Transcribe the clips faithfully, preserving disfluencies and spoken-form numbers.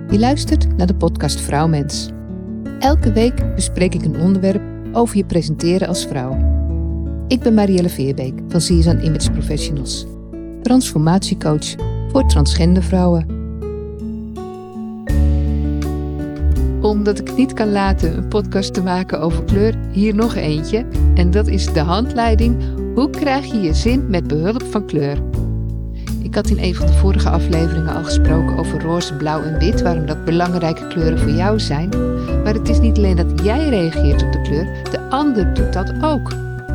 Je luistert naar de podcast Vrouwmens. Elke week bespreek ik een onderwerp over je presenteren als vrouw. Ik ben Marielle Veerbeek van Season Image Professionals, transformatiecoach voor transgender vrouwen. Omdat ik niet kan laten een podcast te maken over kleur, hier nog eentje. En dat is de handleiding Hoe krijg je je zin met behulp van kleur? Ik had in een van de vorige afleveringen al gesproken over roze, blauw en wit, waarom dat belangrijke kleuren voor jou zijn. Maar het is niet alleen dat jij reageert op de kleur, de ander doet dat ook.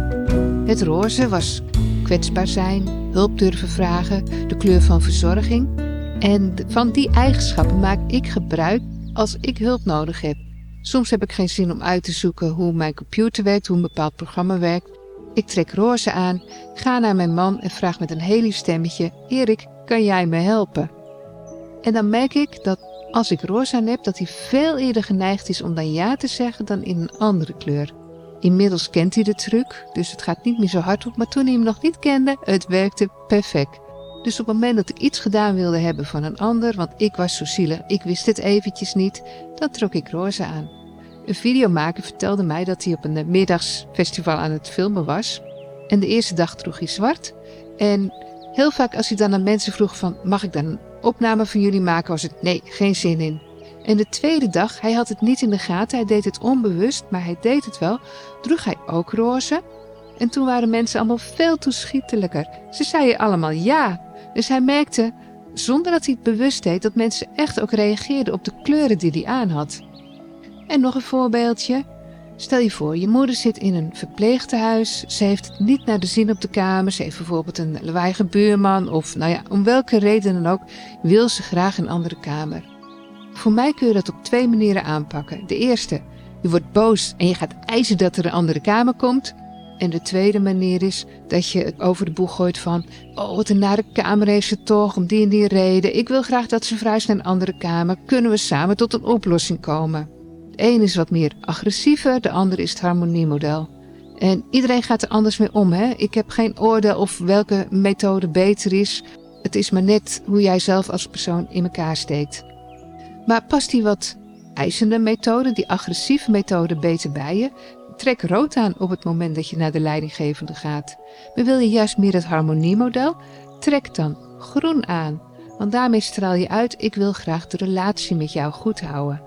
Het roze was kwetsbaar zijn, hulp durven vragen, de kleur van verzorging. En van die eigenschappen maak ik gebruik als ik hulp nodig heb. Soms heb ik geen zin om uit te zoeken hoe mijn computer werkt, hoe een bepaald programma werkt. Ik trek roze aan, ga naar mijn man en vraag met een heel lief stemmetje: Erik, kan jij me helpen? En dan merk ik dat als ik roze aan heb, dat hij veel eerder geneigd is om dan ja te zeggen dan in een andere kleur. Inmiddels kent hij de truc, dus het gaat niet meer zo hard op, maar toen hij hem nog niet kende, het werkte perfect. Dus op het moment dat ik iets gedaan wilde hebben van een ander, want ik was zo zielig, ik wist het eventjes niet, dan trok ik roze aan. Een videomaker vertelde mij dat hij op een middagsfestival aan het filmen was. En de eerste dag droeg hij zwart. En heel vaak als hij dan aan mensen vroeg van, mag ik dan een opname van jullie maken, was het nee, geen zin in. En de tweede dag, hij had het niet in de gaten, hij deed het onbewust, maar hij deed het wel, droeg hij ook roze. En toen waren mensen allemaal veel toeschietelijker. Ze zeiden allemaal ja. Dus hij merkte, zonder dat hij het bewust deed, dat mensen echt ook reageerden op de kleuren die hij aan had. En nog een voorbeeldje. Stel je voor, je moeder zit in een verpleegtehuis. Ze heeft het niet naar de zin op de kamer. Ze heeft bijvoorbeeld een lawaaiige buurman. Of nou ja, om welke reden dan ook, wil ze graag een andere kamer. Voor mij kun je dat op twee manieren aanpakken. De eerste, je wordt boos en je gaat eisen dat er een andere kamer komt. En de tweede manier is dat je het over de boeg gooit van, oh wat een nare kamer heeft ze toch, om die en die reden. Ik wil graag dat ze verhuist naar een andere kamer. Kunnen we samen tot een oplossing komen? De een is wat meer agressiever, de ander is het harmoniemodel. En iedereen gaat er anders mee om. Hè? Ik heb geen oordeel of welke methode beter is. Het is maar net hoe jij zelf als persoon in elkaar steekt. Maar past die wat eisende methode, die agressieve methode beter bij je? Trek rood aan op het moment dat je naar de leidinggevende gaat. Maar wil je juist meer het harmoniemodel? Trek dan groen aan. Want daarmee straal je uit, ik wil graag de relatie met jou goed houden.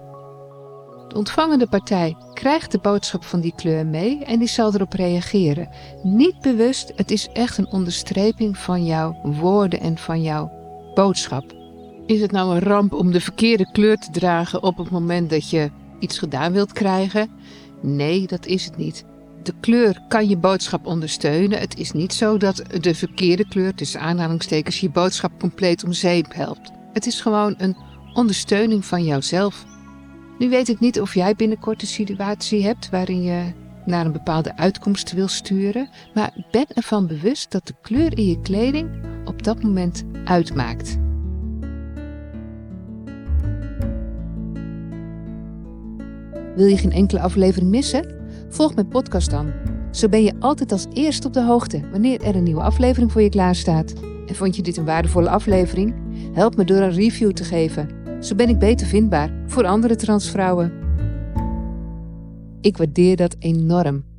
De ontvangende partij krijgt de boodschap van die kleur mee en die zal erop reageren. Niet bewust, het is echt een onderstreping van jouw woorden en van jouw boodschap. Is het nou een ramp om de verkeerde kleur te dragen op het moment dat je iets gedaan wilt krijgen? Nee, dat is het niet. De kleur kan je boodschap ondersteunen. Het is niet zo dat de verkeerde kleur, tussen aanhalingstekens, je boodschap compleet om zeep helpt. Het is gewoon een ondersteuning van jouzelf. Nu weet ik niet of jij binnenkort een situatie hebt waarin je naar een bepaalde uitkomst wil sturen, maar ben ervan bewust dat de kleur in je kleding op dat moment uitmaakt. Wil je geen enkele aflevering missen? Volg mijn podcast dan. Zo ben je altijd als eerste op de hoogte wanneer er een nieuwe aflevering voor je klaarstaat. En vond je dit een waardevolle aflevering? Help me door een review te geven. Zo ben ik beter vindbaar voor andere transvrouwen. Ik waardeer dat enorm.